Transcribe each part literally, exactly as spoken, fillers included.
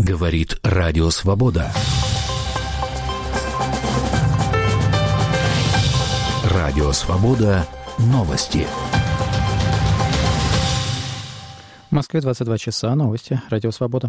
Говорит Радио Свобода. Радио Свобода. Новости. В Москве двадцать два часа. Новости. Радио Свобода.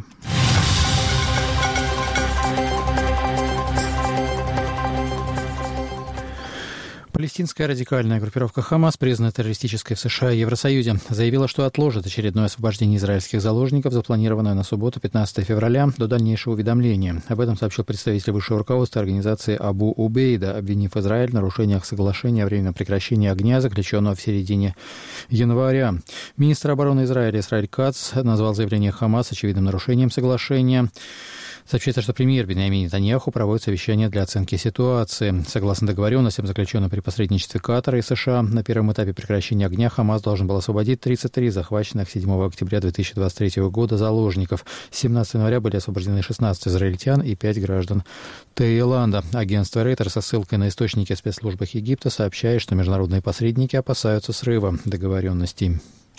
Палестинская радикальная группировка «Хамас», признанная террористической в США и Евросоюзе, заявила, что отложит очередное освобождение израильских заложников, запланированное на субботу, пятнадцатого февраля, до дальнейшего уведомления. Об этом сообщил представитель высшего руководства организации Абу Убейда, обвинив Израиль в нарушениях соглашения о временном прекращении огня, заключенного в середине января. Министр обороны Израиля Исраэль Кац назвал заявление «Хамас» очевидным нарушением соглашения. Сообщается, что премьер Биньямин Нетаньяху проводит совещание для оценки ситуации. Согласно договоренностям, заключенным при посредничестве Катара и США, на первом этапе прекращения огня Хамас должен был освободить тридцать три захваченных седьмого октября две тысячи двадцать третьего года заложников. С семнадцатого января были освобождены шестнадцать израильтян и пять граждан Таиланда. Агентство Рейтер со ссылкой на источники в спецслужбах Египта сообщает, что международные посредники опасаются срыва договоренностей.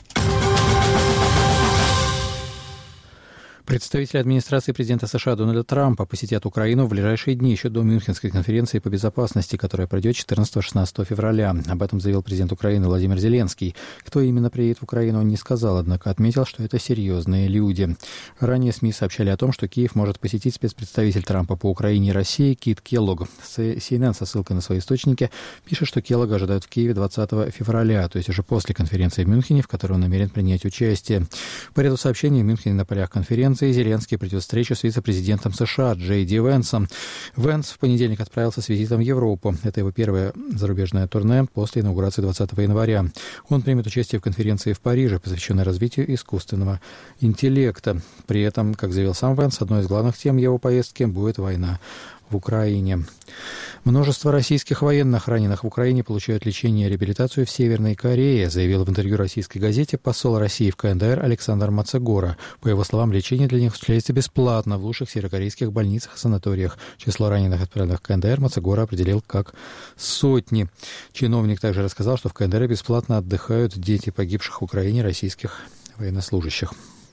Представители администрации президента США Дональда Трампа посетят Украину в ближайшие дни, еще до Мюнхенской конференции по безопасности, которая пройдет четырнадцатого-шестнадцатого февраля. Об этом заявил президент Украины Владимир Зеленский. Кто именно приедет в Украину, он не сказал, однако отметил, что это серьезные люди. Ранее СМИ сообщали о том, что Киев может посетить спецпредставитель Трампа по Украине и России Кит Келлог. Си Эн Эн со ссылкой на свои источники пишет, что Келлога ожидают в Киеве двадцатого февраля, то есть уже после конференции в Мюнхене, в которой он намерен принять участие. По ряду сообщений в Мюнхене на полях конференции Зеленский придет встречу с вице-президентом США Джей Ди Венсом. Венс в понедельник отправился с визитом в Европу. Это его первое зарубежное турне после инаугурации двадцатого января. Он примет участие в конференции в Париже, посвященной развитию искусственного интеллекта. При этом, как заявил сам Венс, одной из главных тем его поездки будет война в Украине. Множество российских военных, раненых в Украине, получают лечение и реабилитацию в Северной Корее, заявил в интервью российской газете посол России в ка эн дэ эр Александр Мацегора. По его словам, лечение для них осуществляется бесплатно в лучших северокорейских больницах и санаториях. Число раненых, отправленных в ка эн дэ эр, Мацегора определил как сотни. Чиновник также рассказал, что в ка эн дэ эр бесплатно отдыхают дети погибших в Украине российских военнослужащих.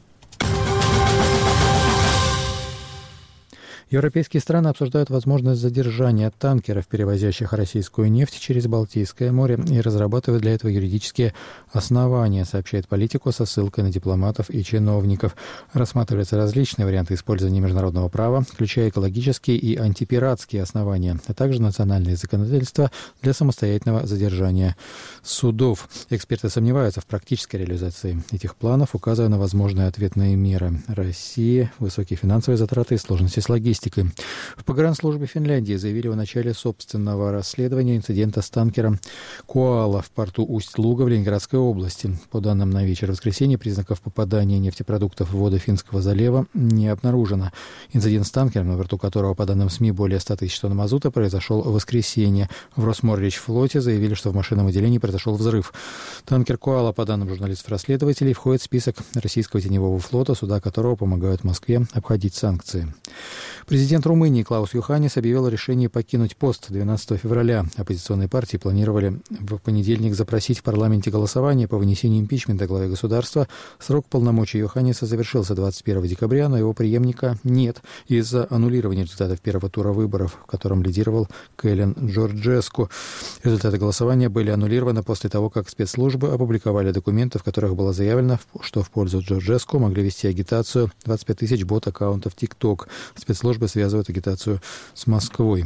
Европейские страны обсуждают возможность задержания танкеров, перевозящих российскую нефть через Балтийское море, и разрабатывают для этого юридические основания, сообщает Политико со ссылкой на дипломатов и чиновников. Рассматриваются различные варианты использования международного права, включая экологические и антипиратские основания, а также национальные законодательства для самостоятельного задержания судов. Эксперты сомневаются в практической реализации этих планов, указывая на возможные ответные меры России, высокие финансовые затраты и сложности с логистикой. В погранслужбе Финляндии заявили о начале собственного расследования инцидента с танкером «Коала» в порту Усть-Луга в Ленинградской области. По данным на вечер воскресенья, признаков попадания нефтепродуктов в воды Финского залива не обнаружено. Инцидент с танкером, на борту которого, по данным СМИ, более ста тысяч тонн мазута, произошел в воскресенье. В Росморречфлоте заявили, что в машинном отделении произошел взрыв. Танкер «Коала», по данным журналистов-расследователей, входит в список российского теневого флота, суда которого помогают Москве обходить санкции. Президент Румынии Клаус Йоханнис объявил о решении покинуть пост двенадцатого февраля. Оппозиционные партии планировали в понедельник запросить в парламенте голосование по вынесению импичмента главе государства. Срок полномочий Йоханниса завершился двадцать первого декабря, но его преемника нет из-за аннулирования результатов первого тура выборов, в котором лидировал Кэлен Джорджеску. Результаты голосования были аннулированы после того, как спецслужбы опубликовали документы, в которых было заявлено, что в пользу Джорджеску могли вести агитацию двадцать пять тысяч бот-аккаунтов TikTok. Спецслужбы связывают агитацию с Москвой.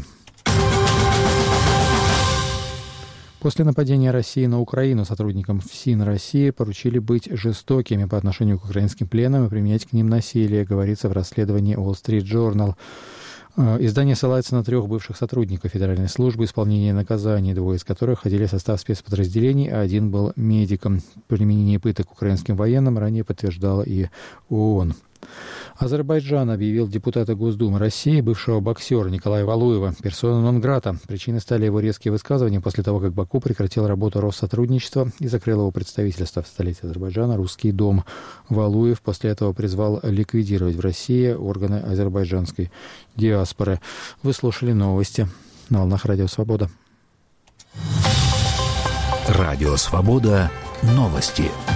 После нападения России на Украину сотрудникам ФСИН России поручили быть жестокими по отношению к украинским пленным и применять к ним насилие, говорится в расследовании Wall Street Journal. Издание ссылается на трех бывших сотрудников Федеральной службы исполнения наказаний, двое из которых входили в состав спецподразделений, а один был медиком. Применение пыток украинским военным ранее подтверждала и ООН. Азербайджан объявил депутата Госдумы России, бывшего боксера Николая Валуева, персона нон-грата. Причиной стали его резкие высказывания после того, как Баку прекратил работу Россотрудничества и закрыл его представительство в столице Азербайджана «Русский дом». Валуев после этого призвал ликвидировать в России органы азербайджанской диаспоры. Вы слушали новости на волнах Радио Свобода. Радио Свобода. Новости.